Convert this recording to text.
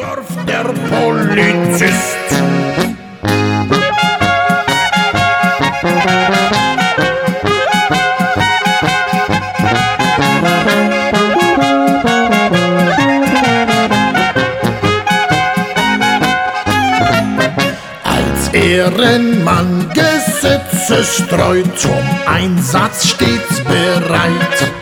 Dorf der Polizist. Ehrenmann, gesetzestreu, zum Einsatz stets bereit.